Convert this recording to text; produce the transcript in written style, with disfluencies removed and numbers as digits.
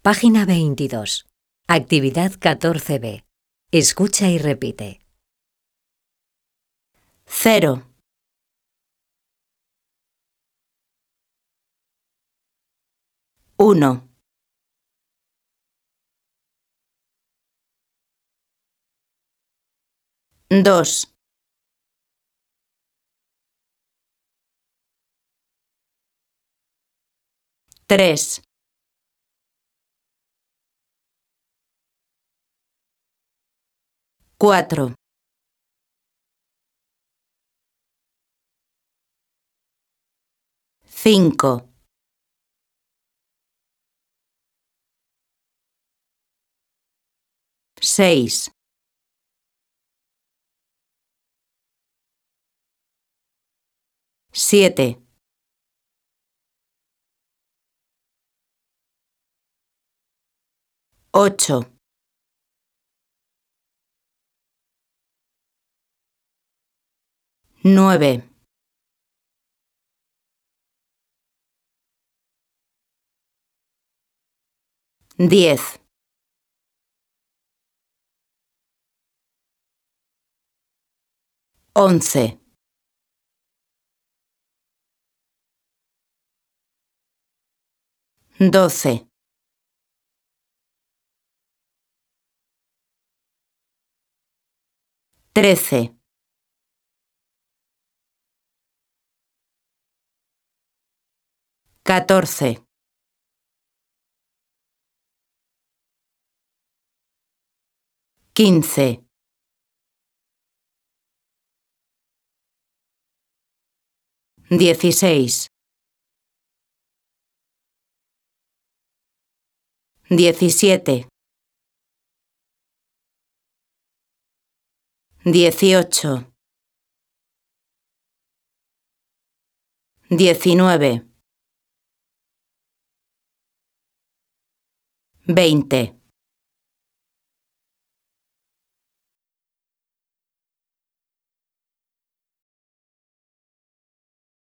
Página 22. Actividad 14b. Escucha y repite. 0, 1, 2, 3, 4, 5, 6, 7, 8, 9, 10, 11, 12, 13, 14, 15, 16, 17, 18, 19, 20.